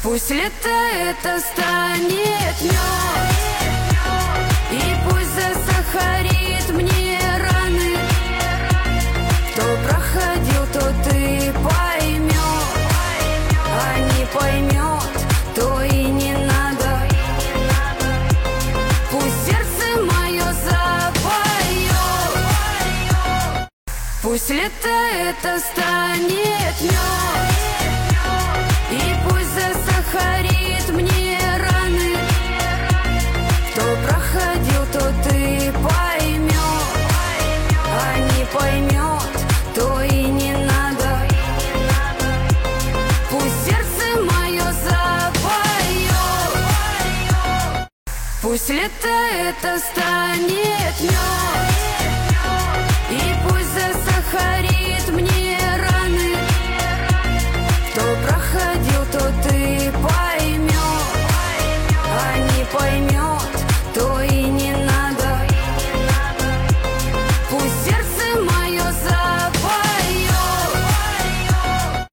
Пусть лето это станет мед, и пусть засахарит мне раны. Кто проходил, тот и поймет, а не поймет, то и не надо. Пусть сердце мое запоет. Пусть лето это станет мед, и пусть засахарит мне раны. Кто проходил, тот и поймет, а не поймет, то и не надо. Пусть сердце мое запоет. Пусть лето это станет мед, и пусть засахарит мне раны. Кто проходил, тот и поймет, а не поймет.